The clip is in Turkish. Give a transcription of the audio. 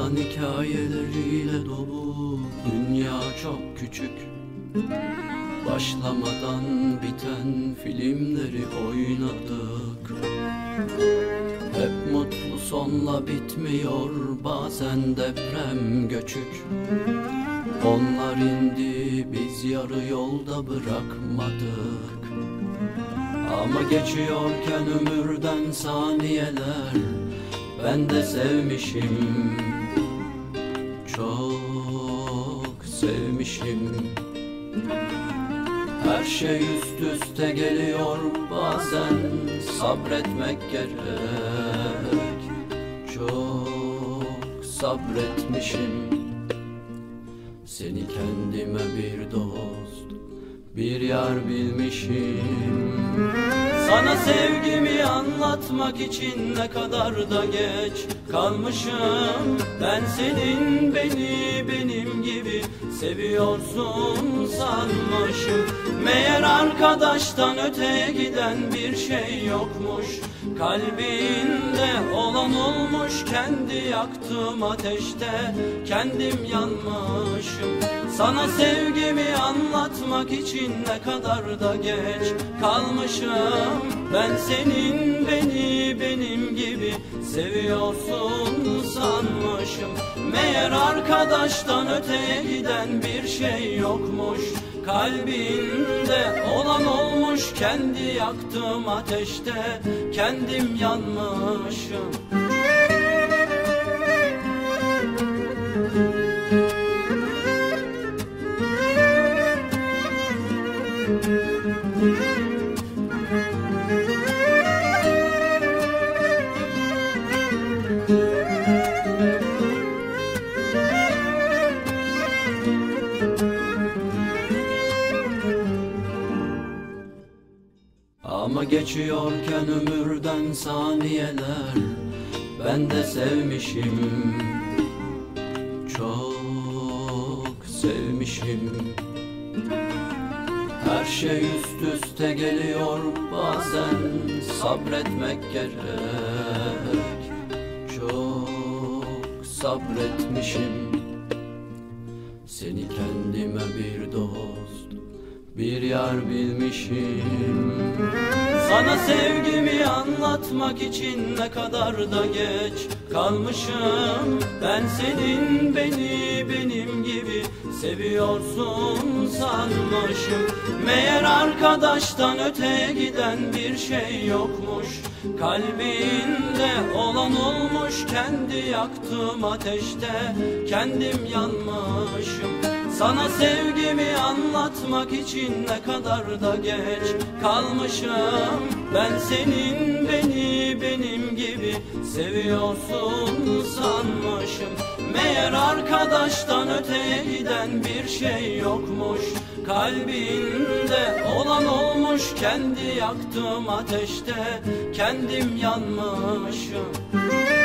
İnsan hikayeleriyle dolu, dünya çok küçük. Başlamadan biten filmleri oynadık. Hep mutlu sonla bitmiyor, bazen deprem göçük. Onlar indi, biz yarı yolda bırakmadık. Ama geçiyorken ömürden saniyeler, ben de sevmişim, çok sevmişim. Her şey üst üste geliyor, bazen sabretmek gerek. Çok sabretmişim. Seni kendime bir dost, bir yar bilmişim. Sana sevgimi anlatmak için ne kadar da geç kalmışım. Ben senin beni benim gibi seviyorsun sanmışım. Meğer arkadaştan öteye giden bir şey yokmuş. Kalbinde olan olmuş, kendi yaktığım ateşte kendim yanmışım. Sana sevgimi anlatmak için ne kadar da geç kalmışım. Ben senin beni benim gibi seviyorsun sanmışım. Meğer arkadaştan öteye giden bir şey yokmuş. Kalbinde olan olmuş, kendi yaktığım ateşte kendim yanmışım. Ama geçiyorken ömürden saniyeler, ben de sevmişim, çok sevmişim. Her şey üst üste geliyor, bazen sabretmek gerek. Çok sabretmişim. Seni kendime bir dost, bir yar bilmişim. Sana sevgimi anlatmak için ne kadar da geç kalmışım. Ben senin beni benim gibi seviyorsun sanmışım. Meğer arkadaştan öteye giden bir şey yokmuş. Kalbinde olan olmuş, kendi yaktığım ateşte kendim yanmışım. Sana sevgimi anlatmak için ne kadar da geç kalmışım. Ben senin beni benim gibi seviyorsun sanmışım. Meğer arkadaştan öteye giden bir şey yokmuş. Kalbinde olan olmuş, kendi yaktığım ateşte kendim yanmışım.